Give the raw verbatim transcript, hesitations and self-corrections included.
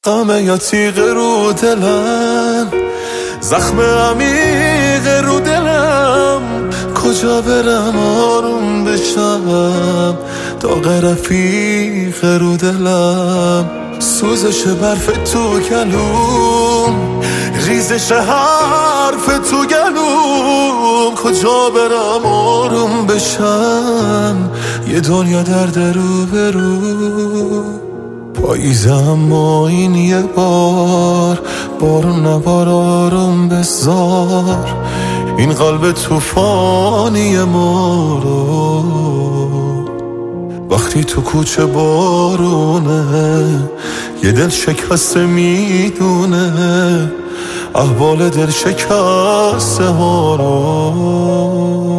غمه یا تیغ رو دلم، زخم عمیق رو دلم. کجا برم آروم بشم، داغ رفیق رو دلم. سوزش برف تو گلوم، ریزش حرف تو گلوم. کجا برم آروم بشم، یه دنیا درد رو برو. پاییزم ما این یه بار، بارون نبار آروم بذار. این قلب توفانی ما رو، وقتی تو کوچه بارونه. یه دل شکسته میدونه احوال دل شکسته ها رو.